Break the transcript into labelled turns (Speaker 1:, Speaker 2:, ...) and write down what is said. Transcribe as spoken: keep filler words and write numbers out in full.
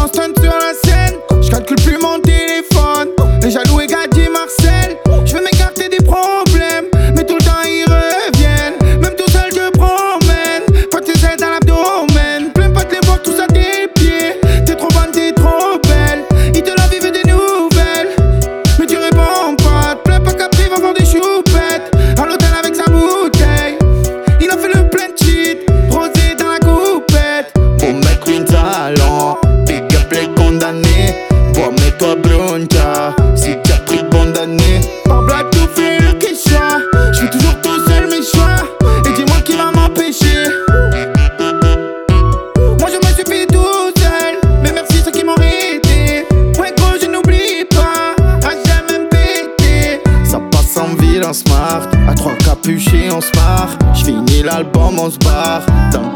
Speaker 1: stunt sur la scène. Je calcule plus mon téléphone. Les jaloux et Gadji Marcel. Je vais m'écarter des problèmes, mais tout le temps ils reviennent. Même tout seul je promène. Pas tes aides à l'abdomen. Plein pas de les voir tous à tes pieds. T'es trop bonne, t'es trop belle. Ils te la vivent des nouvelles, mais tu réponds pas. Plein pas Capri va voir des choupettes à l'hôtel avec sa bouteille. Il a fait le plein de shit, rosé dans la coupette.
Speaker 2: Mon mec une talent, big up les condamnés. Bois mets-toi bronca, si t'as pris condamné.
Speaker 1: Par blague tout fait le question. Je fais toujours tout seul mes choix. Et dis-moi qui va m'empêcher. Moi je me suis fait tout seul, mais merci ceux qui m'ont aidé. Ouais gros je n'oublie pas, à jamais pété.
Speaker 2: Ça passe en ville en smart, à trois capuchés on se marre. J'finis l'album on se barre. Dans